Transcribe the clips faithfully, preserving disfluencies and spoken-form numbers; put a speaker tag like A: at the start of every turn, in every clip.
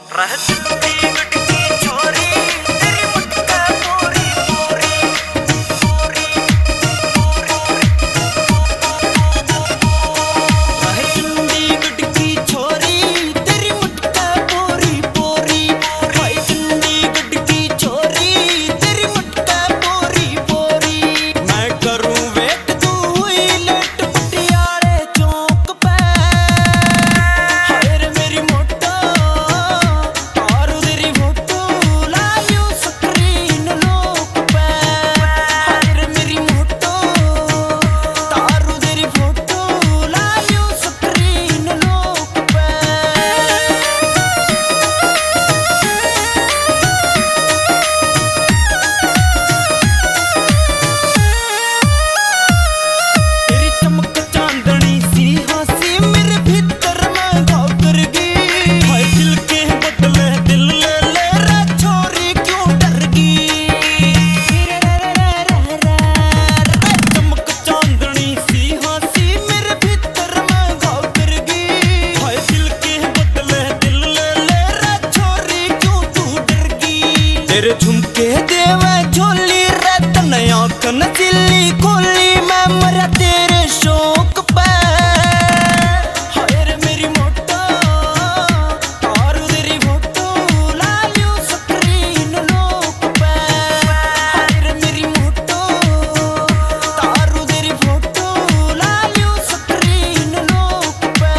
A: तेरे झुमके देवे झोली रत नया कन चिल्ली खोली मैं मरा तेरे शौक पे। हाय रे मेरी मोटो तारू तेरी फोटो लालियो स्क्रीन लोक पे। हाय रे मेरी मोटो तारू तेरी फोटो लालियो स्क्रीन लोक पे।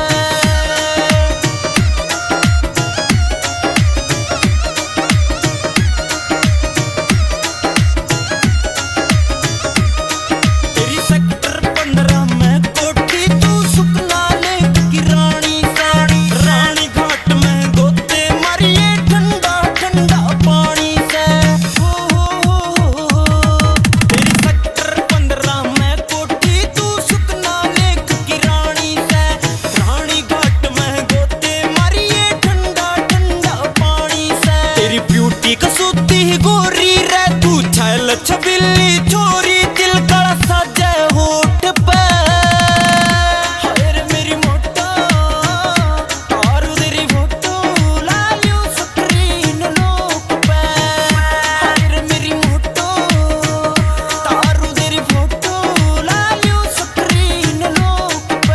A: कसूती गोरी रे तू छैल छबिल्ली छोरी दिल का साजे होठ पे। हाय रे मेरी मोटो तारू तेरी फोटो लालियो स्क्रीन लोक पे। हाय रे मेरी मोटो तारू तेरी फोटो लालियो स्क्रीन लोक पे।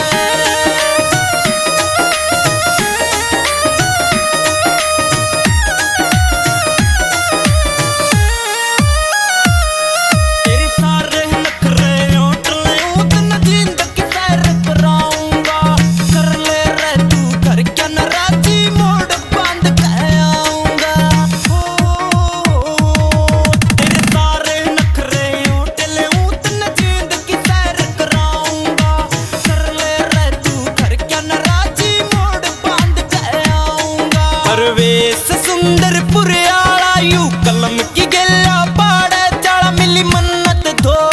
A: परवेश सुंदर पुरियाला यू कलम की गेला पाड़े चाला मिली मन्नत धो।